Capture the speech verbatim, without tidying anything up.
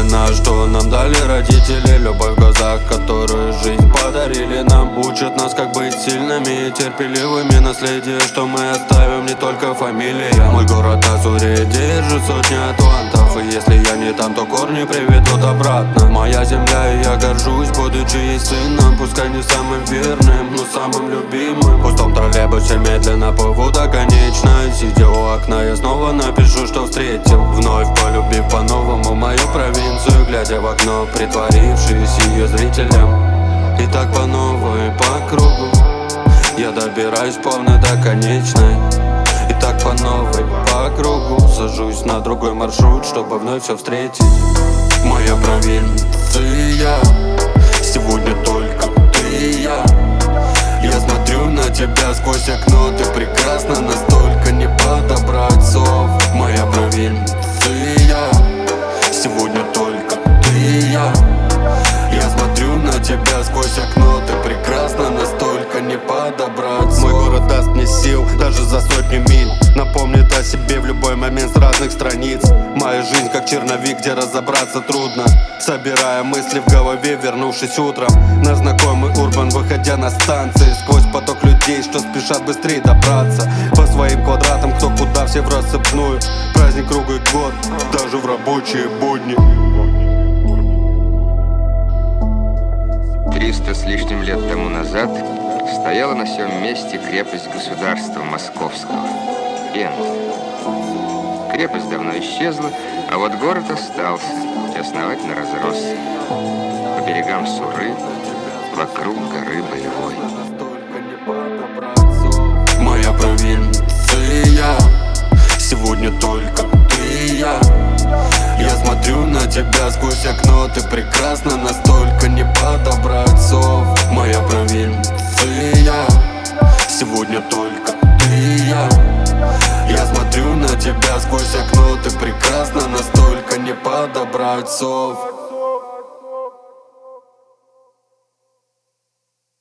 нас, что нам дали родители. Любовь в глазах, которую жизнь подарили нам. Учат нас, как быть сильными и терпеливыми. Наследие, что мы оставим, не только фамилия. Мой город Ассурия держит сотни атлантов, и если я не там, то корни приведут обратно. Моя земля, и я горжусь, будучи ей сыном. Пускай не самым верным, но самым любимым. В пустом троллейбусе медленно плыву до конечной. Сидя у окна, я снова напишу, что встретил. Вновь полюбив по-новому мою провинцию, глядя в окно, притворившись ее зрителем. И так по новой, по кругу я добираюсь плавно до конечной. И так по новой, по кругу сажусь на другой маршрут, чтобы вновь все встретить. Моя провинция, сегодня только ты и я. Я смотрю на тебя сквозь окно, ты прекрасна, настолько не подобрать слов. Моя провинция, сегодня только ты и я. Я смотрю на тебя сквозь окно, ты прекрасна, настолько не подобрать слов. Мой город даст мне сил даже за сотню миль, напомнит о себе в любой момент с разных страниц. Моя жизнь как черновик, где разобраться трудно, собирая мысли в голове, вернувшись утром на знакомый урбан, выходя на станции сквозь поток людей, что спешат быстрее добраться по своим квадратам, кто куда, все в рассыпную. Праздник круглый год, даже в рабочие будни. Триста с лишним лет тому назад стояла на сём месте крепость государства Московского — Пенза. Крепость давно исчезла, а вот город остался и основательно разросся. По берегам Суры, вокруг горы Боевой. Моя провинция, сегодня только ты и я. Я смотрю на тебя сквозь окно, ты прекрасна, настолько не подобрать слов. Моя провинция, сегодня только ты и я. Я смотрю на тебя сквозь окно, ты прекрасна, настолько не подобрать слов.